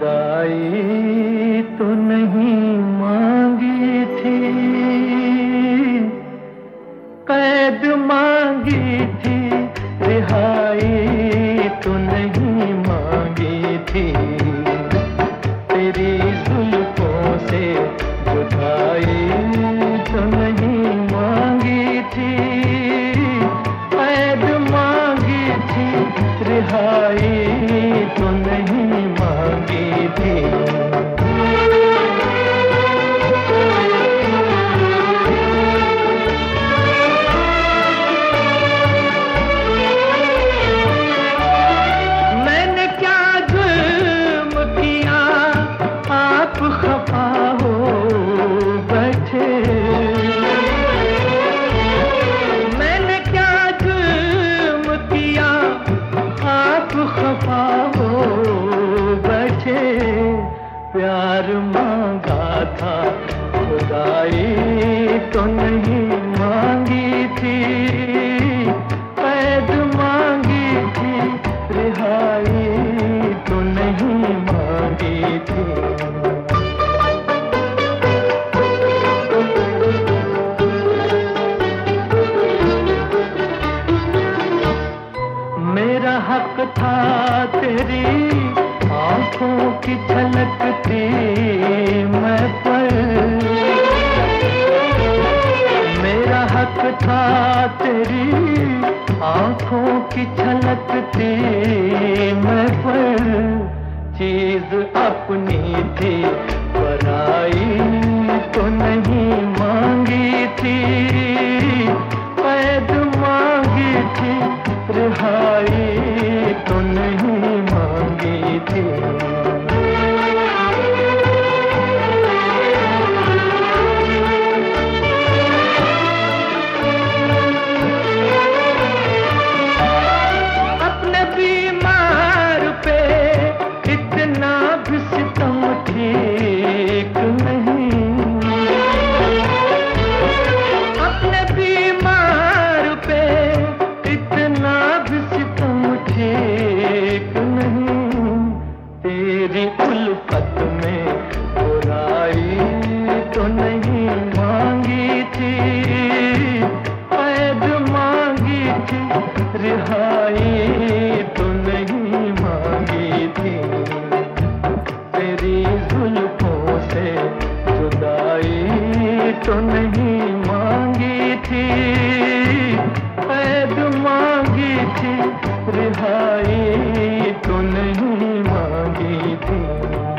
जुदाई तो नहीं मांगी थी, कैद मांगी थी, रिहाई तो नहीं मांगी थी। तेरी जुल्फों से जुदाई तो नहीं मांगी थी, कैद मांगी थी, रिहाई तो नहीं मांगी थी। मैंने क्या जुल्म किया आप खफा हो बैठे, मैंने क्या जुल्म किया आप खफा हो बैठे। प्यार मांगा था खुदाई तो नहीं मांगी थी, कैद मांगी थी, रिहाई तो नहीं मांगी थी। मेरा हक था तेरी आंखों की छलकती मैं पर, मेरा हक था तेरी आंखों की छलकती मैं पर। चीज अपनी थी पराई तो नहीं मांगी थी, कैद मांगी थी, रिहाई तो नहीं मांगी थी। अपने बीमार पे इतना भी सितम ठीक नहीं, अपने बीमार पे इतना भी सितम ठीक नहीं। तेरी उल्फत में बुराई तो नहीं मांगी थी, कैद मांगी थी, रिहाई तो नहीं मांगी थी। तेरी जुल्फों से जुदाई तो नहीं मांगी थी,